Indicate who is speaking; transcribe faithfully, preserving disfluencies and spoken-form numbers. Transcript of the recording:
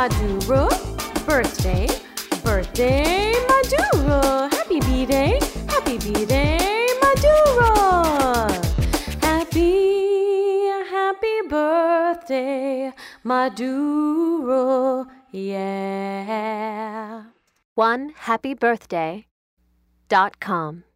Speaker 1: Maduro. Birthday, birthday, Maduro. Happy B-Day, happy B-Day, Maduro. Happy, happy birthday, Maduro, yeah.
Speaker 2: one happy birthday dot com